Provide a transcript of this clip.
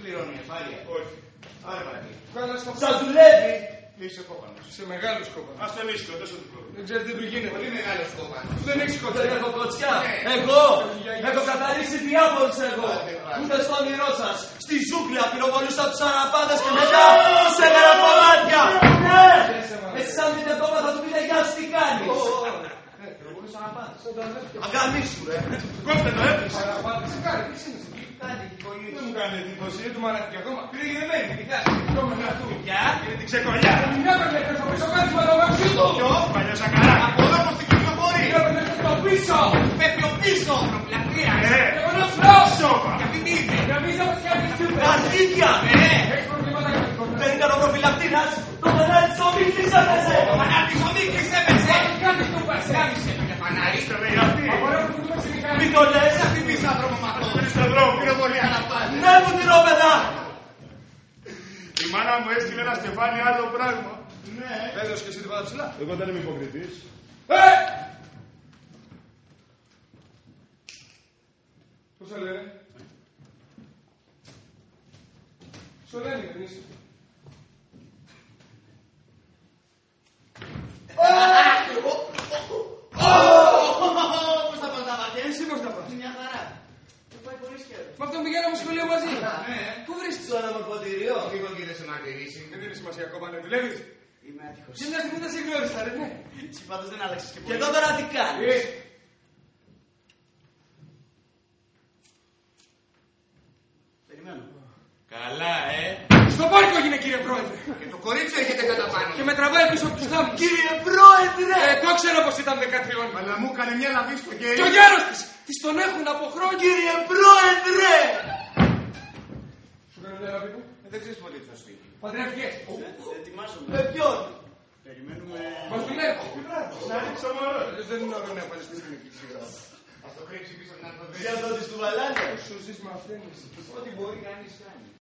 πληρώνει ασφάλεια. Όχι. Άρα παρακεί. Σας δουλεύει. Είσαι κόπανος. Είσαι μεγάλος κόπανος. Ας τον ίσχυο, τόσο του χρόνου. Δεν ξέρετε τι του γίνεται. Πολύ μεγάλος κόπανος. Δεν έχεις Δεν κοτσιά. έχω κοτσιά. Εγώ έχω καθαρίσει διάβολους εγώ. Ούτε στο όνειρό σας. Στη ζούγκλα πυροβολούσα τους αραπάδες και μετά τους έμερα κομμάτια. Ναι! Εσείς αν δείτε ακόμα θα του πείτε γεια σου τι κάνεις. Αγκαμίσου ρε. Κόψτε το, Παραπάτησε, κάνει, τι είναι εσύ. Δεν μου κάνει εντύπωση, δεν του μ' ακόμα. Πήγε δεμένη, τι κάνει. Το μενά του. Γεια, είναι την ξεκολλιά. Μια παιδιά, πες το πίσω, κάνεις με το μαξί του. Ποιος, παλιός ακαρά. Από εδώ πως την κυκλοφορεί. Μια παιδιά, πες το πίσω. Πέφτει ο πίσω. Προπλακτήρα. Εγώ να φλώσω. Και αυτή τι είπε. Για μη θα μας κάνεις τίποτα. Αρχίδια. Έχεις προβλήματα με το Δεν ήταν ο προφυλακτήρας. Το μανάρι της ομίχλης έπεσε. Ο μανάτης ο Μίκλης έπεσε. Κάνεις το πας. Κάμισε με φανάρι. Απορρέω που του δώσεις η Μην το λες. Αυτή πίσω άνθρωπο μαθός. Στον δρόμο, πήρε πολύ αναπάνη. Ναι μου την όπεδα. Η μάνα μου έστειλε ένα στεφάνι άλλο πράγμα. Ναι. Έδωσε και εσύ την πάντα ψηλά. Εγώ δεν είμαι υποκριτής. Πώς θα λένε. Σου λένε, δεν είσαι. Πώς θα πας τα βατές. Εσύ πώς θα πας. Μια χαρά. Του πάει πολύ σκέτο. Με αυτόν πηγαίναμε σχολείο μαζί. Ναι. Πού βρίσκεις το αναμορφωτήριο. Λίγο κύριε σε μαρτυρήσει. Δεν είναι σημασία κόμμα να δουλεύεις. Είμαι άτυχος. Και μια στιγμή δεν σε γνώρισα, ρε, ναι. Εσύ πάντως δεν άλλαξες και Και πολύ. εδώ τώρα τι κάνεις. Περιμένω. Καλά, Στο πάρκο έγινε, κύριε Πρόεδρε. Και το κορίτσι έρχεται κατά πάνω. Και με τραβάει πίσω από τους θάμνους. Κύριε Πρόεδρε. Το ξέρω πως ήταν 13. Αλλά μου έκανε μια λαβή στο Και κέρι. ο γέρος της. Της τον έχουν από χρόνια. Κύριε Πρόεδρε. Σου κάνω μια λαβή που. Δεν ξέρεις πολύ τι θα σου πει. Παντρεύτηκες. Ετοιμάζομαι. Με ποιον. Περιμένουμε. Μας δουλεύει. Να ρίξω μόνο. Δεν είναι ωραίο να πας στην κλινική σειρά. Θα το κρύψει πίσω από την αρθοδέα. Για το της του βαλάνε. Σου ζεις μαθαίνεις. Ό,τι μπορεί κανείς κάνει.